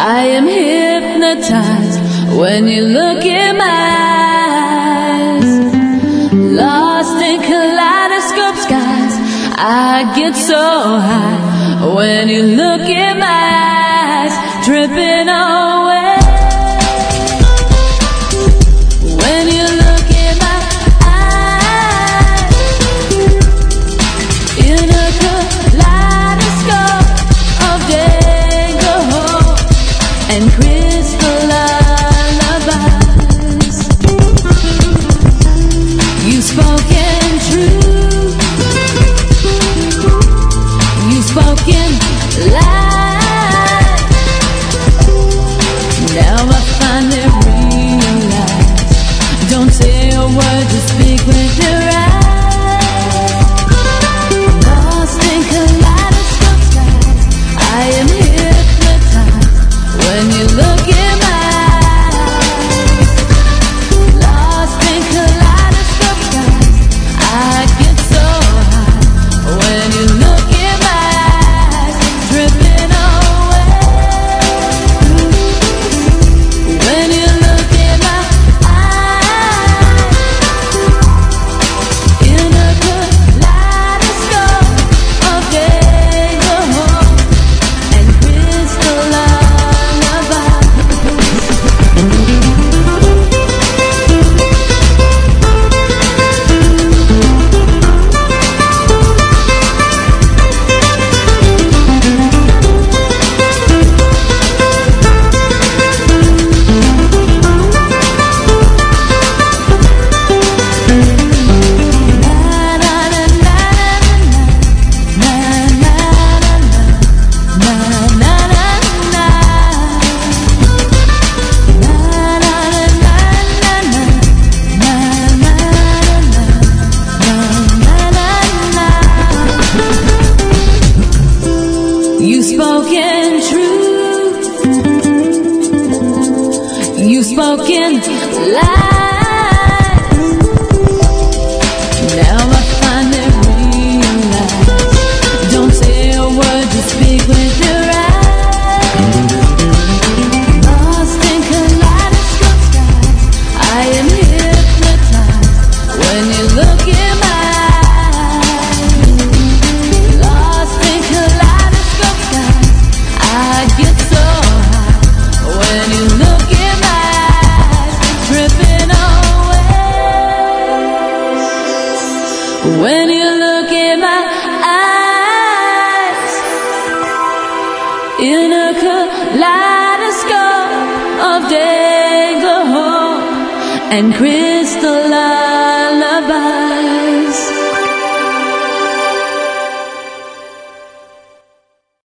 I am hypnotized when you look in my eyes. Lost in kaleidoscope skies, I get so high when you look in my eyes, dripping away. When you look in my eyes, in a kaleidoscope of danger and crystal lullabies. You spoken truth, you spoken lies. Now I finally realize, don't say a word, just speak with your eyes. Lost in kaleidoscope skies, I am hypnotized when you look in my eyes. Lost in kaleidoscope skies, I get so high when you look in my eyes, dripping away. When you look in my eyes, in a kaleidoscope of danger and crystal lullabies. You spoken truth, you spoken lies. Now I finally realize, don't say a word, just speak with your eyes. Lost in kaleidoscope skies, I am hypnotized when you look in my eyes. Lost in kaleidoscope skies, I get so high when you look in my eyes, dripping away. When you look in my eyes, in a kaleidoscope of danger and crystal lullabies.